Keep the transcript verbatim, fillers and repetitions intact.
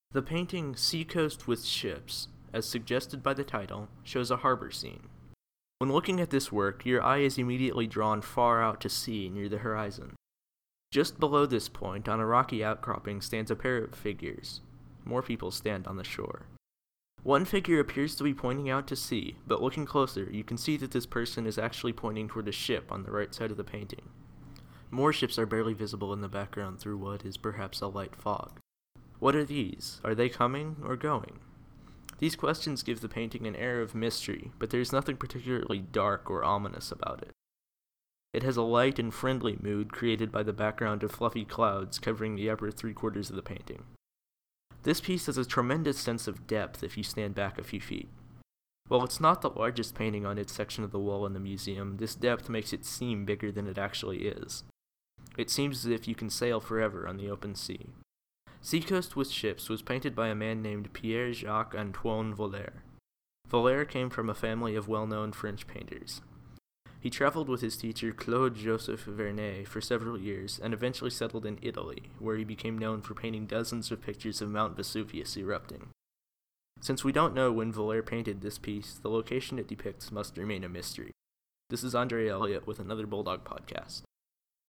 The painting Seacoast with Ships, as suggested by the title, shows a harbor scene. When looking at this work, your eye is immediately drawn far out to sea near the horizon. Just below this point, on a rocky outcropping, stands a pair of figures. More people stand on the shore. One figure appears to be pointing out to sea, but looking closer, you can see that this person is actually pointing toward a ship on the right side of the painting. More ships are barely visible in the background through what is perhaps a light fog. What are these? Are they coming or going? These questions give the painting an air of mystery, but there is nothing particularly dark or ominous about it. It has a light and friendly mood created by the background of fluffy clouds covering the upper three quarters of the painting. This piece has a tremendous sense of depth if you stand back a few feet. While it's not the largest painting on its section of the wall in the museum, this depth makes it seem bigger than it actually is. It seems as if you can sail forever on the open sea. Seacoast with Ships was painted by a man named Pierre-Jacques Antoine Vollard. Vollard came from a family of well-known French painters. He traveled with his teacher Claude-Joseph Vernet for several years and eventually settled in Italy, where he became known for painting dozens of pictures of Mount Vesuvius erupting. Since we don't know when Vollard painted this piece, the location it depicts must remain a mystery. This is Andre Elliott with another Bulldog Podcast.